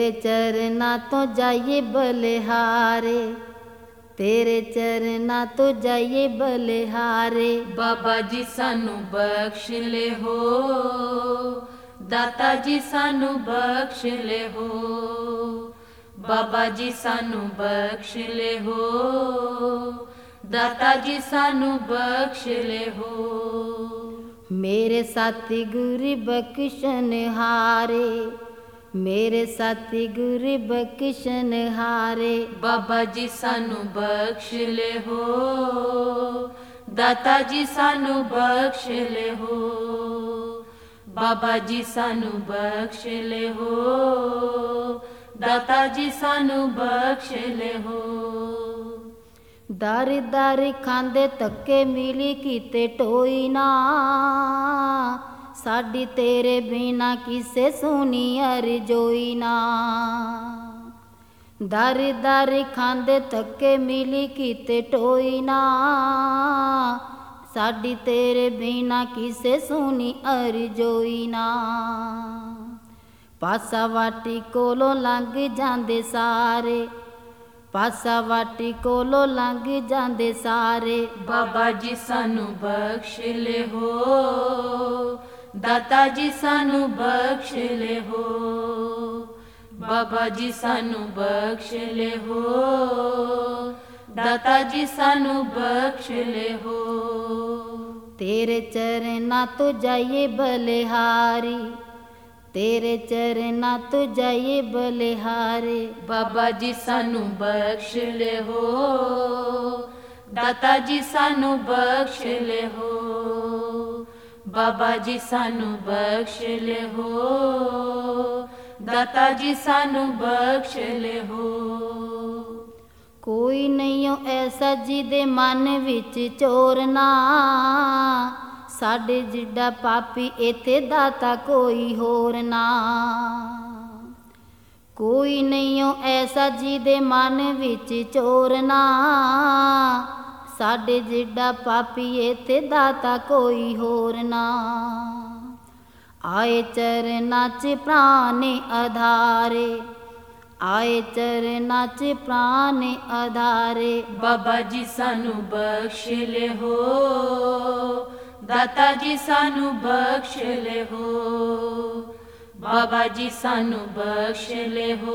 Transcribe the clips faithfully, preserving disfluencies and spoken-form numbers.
तेरे चरना तो जाइए बलिहारे, तेरे चरना तो जाइए बलिहारे। बाबा जी सानू बख्श ले हो, दाता जी सानू बख्श ले हो, बाबा जी सानू बख्श ले हो, दाता जी सानू बख्श ले हो। मेरे साथी गुरु बख्शन हारे, मेरे साथी गुरु बख्शन हारे। बाबा जी सानू बख्श ले हो, दाता जी सानू बख्श ले हो, बाबा जी सानू बख्श ले हो, दाता जी सानू बख्श ले हो। दारी दारी खांदे धक्के मिली किते टोई ना, साडी तेरे बिना किसे सुनी अरजोई ना। दारी दारी खांदे धक्के मिली किते टोई ना, साडी तेरे बिना किसे सुनी अरजोई ना। पासा वाटी कोलों लंघ जांदे सारे, पासा वाटी कोलों लंघ जांदे सारे। बाबा जी सानू बख्श ले हो, दाता जी सानू बख्श ले हो, बाबा जी सानू बख्श ले हो, दाता जी सानू बख्श ले हो। तेरे चरना तो जाइए बलिहारी, तेरे चरना तो जाइए बलिहारे। बाबा जी सानू बख्श ले हो, दाता जी सानू बख्श ले हो, बाबा जी सानू बख्श ले हो, दाता जी सानू बख्श ले हो। कोई नहीं हो ऐसा जिदे मन विच चोरना, साडे जिड्डा पापी इत्थे दाता कोई होर ना। कोई नहीं हो ऐसा जिदे मन विच चोरना, साडे जिड्डा पापी इत्थे दाता कोई होर ना। आए चरना च प्राण आधारे, आए चरना च प्राण आधारे। बाबा जी सानू बख्श ले हो, दाता जी सानू बख्श ले हो, बाबा जी सानू बख्श ले हो,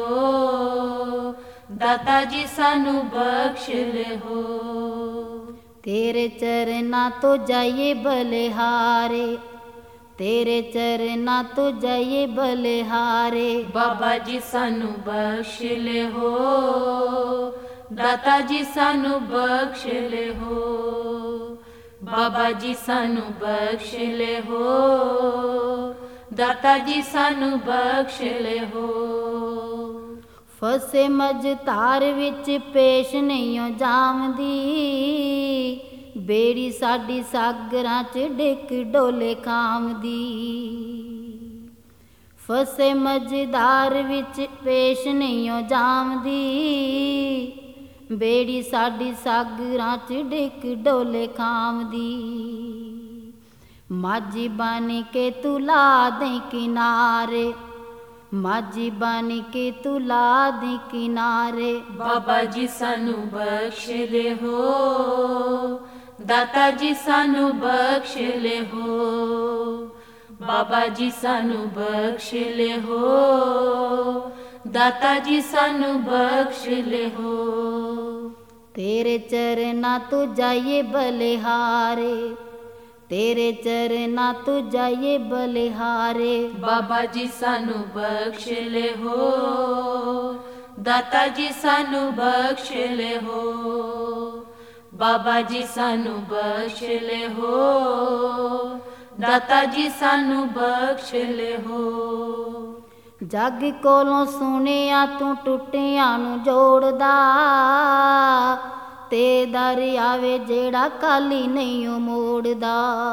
दाता जी सानू बख्श ले हो। तेरे चरना तो जाइए बलिहारे, तेरे चरना तो जाइए बलिहारे। बाबा जी सानू बख्श ले हो, दाता जी सानू बख्श ले हो, बाबा जी सानू बख्श ले हो, दाता जी सानू बख्श ले हो। फसे मझधार विच पेश नहीं हो जावदी, बेड़ी साडी सागरां च डिक डोले खामदी। फसे मझधार विच पेश नहीं हो जावदी, बेड़ी साडी सागरां च डिक डोले खामदी। माझी बन के तू ला दें किनारे, माझी बन के तू ला दें किनारे। बाबा जी सानू बख्श ले हो, दाता जी सानू बख्श ले हो, बाबा जी सानू बख्श ले हो, दाता जी सानू बख्श ले हो। तेरे चरना तो जाइए बलिहारे, तेरे चरना तो जाइए बलिहारे। बाबा जी सानू बख्श ले हो, दाता जी सानू बख्श ले हो, बाबा जी सानू बख्श ले हो, दाता जी सानू बख्श ले हो। जग कोलों सुनिया तू टुटियां नू जोड़दा, ते दर आवे जेड़ा काली नहीं मोड़दा।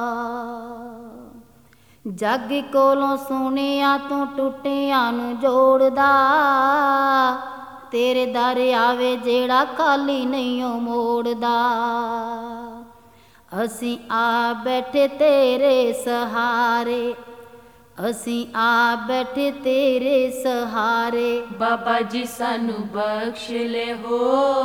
जग कोलों सुनिया तू टुटियां नू जोड़दा, तेरे दर आवे जेड़ा काली नहीं मोड़दा। असीं आ बैठे तेरे सहारे, ਅਸੀਂ ਆ ਬੈਠੇ ਤੇਰੇ ਸਹਾਰੇ। ਬਾਬਾ ਜੀ ਸਾਨੂੰ ਬਖਸ਼ ਲੈ ਹੋ,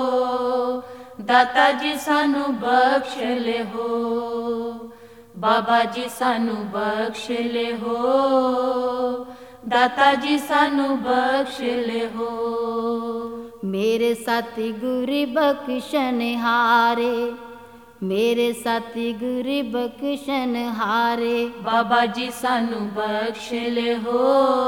ਦਾਤਾ ਜੀ ਸਾਨੂੰ ਬਖਸ਼ ਲੈ ਹੋ। ਬਾਬਾ ਜੀ ਸਾਨੂੰ ਬਖਸ਼ ਲੈ ਹੋ, ਦਾਤਾ ਜੀ ਸਾਨੂੰ ਬਖਸ਼ ਲੈ ਹੋ। ਮੇਰੇ ਸਾਥੀ ਗੁਰੂ ਬਖਸ਼ਣ ਹਾਰੇ, ਮੇਰੇ ਸਾਥੀ ਗੁਰੂ ਬਖਸ਼ਣ ਹਾਰੇ। ਬਾਬਾ ਜੀ ਸਾਨੂੰ ਬਖਸ਼ ਲੈ ਹੋ,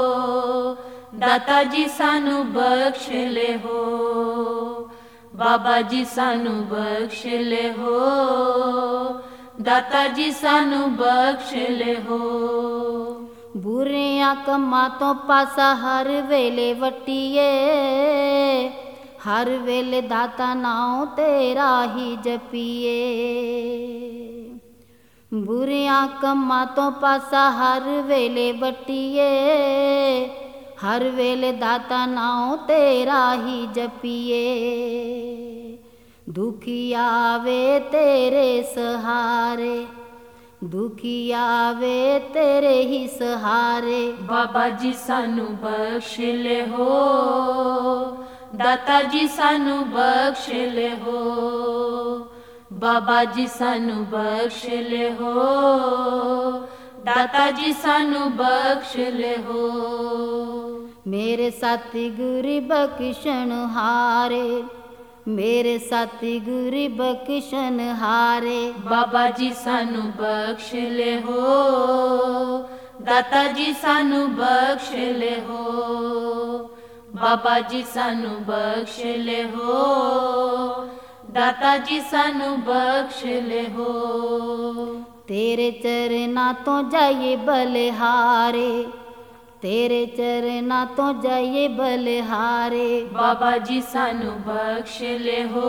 ਦਾਤਾ ਜੀ ਸਾਨੂੰ ਬਖਸ਼ ਲੈ ਹੋ। ਬਾਬਾ ਜੀ ਸਾਨੂੰ ਬਖਸ਼ ਲੈ ਹੋ, ਦਾਤਾ ਜੀ ਸਾਨੂੰ ਬਖਸ਼ ਲੈ ਹੋ। ਬੁਰਿਆਂ ਕੰਮਾਂ ਤੋਂ ਪਾਸਾ ਹਰ ਵੇਲੇ ਵਟੀਏ, ਹਰ ਵੇਲੇ ਦਾਤਾ ਨਾਉ ਤੇਰਾ ਹੀ ਜਪੀਏ। ਬੁਰਿਆਂ ਕੰਮਾਂ ਤੋਂ ਪਾਸਾ ਹਰ ਵੇਲੇ ਵਟੀਏ, ਹਰ ਵੇਲੇ ਦਾਤਾ ਨਾਉ ਤੇਰਾ ਹੀ ਜਪੀਏ। ਦੁਖੀ ਆਵੇ ਤੇਰੇ ਸਹਾਰੇ, ਦੁਖੀ ਆਵੇ ਤੇਰੇ ਹੀ ਸਹਾਰੇ। ਬਾਬਾ ਜੀ ਸਾਨੂੰ ਬਖਸ਼ ਲੈ ਹੋ, ਦਾਤਾ ਜੀ ਸਾਨੂੰ ਬਖਸ਼ ਲੈ ਹੋ। ਬਾਬਾ ਜੀ ਸਾਨੂੰ ਬਖਸ਼ ਲੈ ਹੋ, ਦਾਤਾ ਜੀ ਸਾਨੂੰ ਬਖਸ਼ ਲੈ ਹੋ। ਮੇਰੇ ਸਾਥੀ ਗੁਰੂ ਬਖਸ਼ਣ ਹਾਰੇ, ਮੇਰੇ ਸਾਥੀ ਗੁਰੂ ਬਖਸ਼ਣ ਹਾਰੇ। ਬਾਬਾ ਜੀ ਸਾਨੂੰ ਬਖਸ਼ ਲੈ ਹੋ, ਦਾਤਾ ਜੀ ਸਾਨੂੰ ਬਖਸ਼ ਲੈ ਹੋ। ਬਾਬਾ ਜੀ ਸਾਨੂੰ ਬਖਸ਼ ਲੈ ਹੋ, ਦਾਤਾ ਜੀ ਸਾਨੂੰ ਬਖਸ਼ ਲੈ ਹੋ। ਤੇਰੇ ਚਰਨਾਂ ਤੋਂ ਜਾਈਏ ਬਲਿਹਾਰੇ, ਤੇਰੇ ਚਰਨਾਂ ਤੋਂ ਜਾਈਏ ਬਲਿਹਾਰੇ। ਬਾਬਾ ਜੀ ਸਾਨੂੰ ਬਖਸ਼ ਲੈ ਹੋ,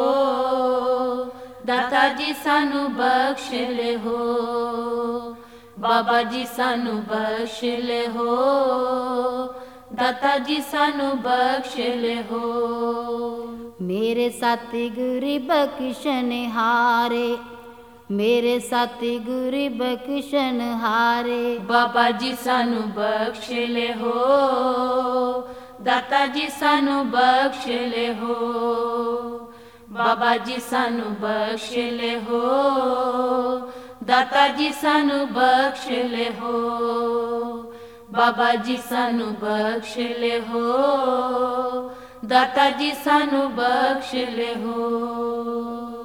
ਦਾਤਾ ਜੀ ਸਾਨੂੰ ਬਖਸ਼ ਲੈ ਹੋ। ਬਾਬਾ ਜੀ ਸਾਨੂੰ ਬਖਸ਼ ਲੈ ਹੋ, ਦਾਤਾ ਜੀ ਸਾਨੂੰ ਬਖਸ਼ ਲੈ ਹੋ। ਮੇਰੇ ਸਾਥੀ ਗੁਰੂ ਬਖਸ਼ਣ ਹਾਰੇ, ਮੇਰੇ ਸਾਥੀ ਗੁਰੂ ਬਖਸ਼ਣ ਹਾਰੇ। ਬਾਬਾ ਜੀ ਸਾਨੂੰ ਬਖਸ਼ ਲੈ ਹੋ, ਦਾਤਾ ਜੀ ਸਾਨੂੰ ਬਖਸ਼ ਲੈ ਹੋ। ਬਾਬਾ ਜੀ ਸਾਨੂੰ ਬਖਸ਼ ਲੈ ਹੋ, ਦਾਤਾ ਜੀ ਸਾਨੂੰ ਬਖਸ਼ ਲੈ ਹੋ। ਬਾਬਾ ਜੀ ਸਾਨੂੰ ਬਖਸ਼ ਲੈ ਹੋ, ਦਾਤਾ ਜੀ ਸਾਨੂੰ ਬਖਸ਼ ਲੈ ਹੋ।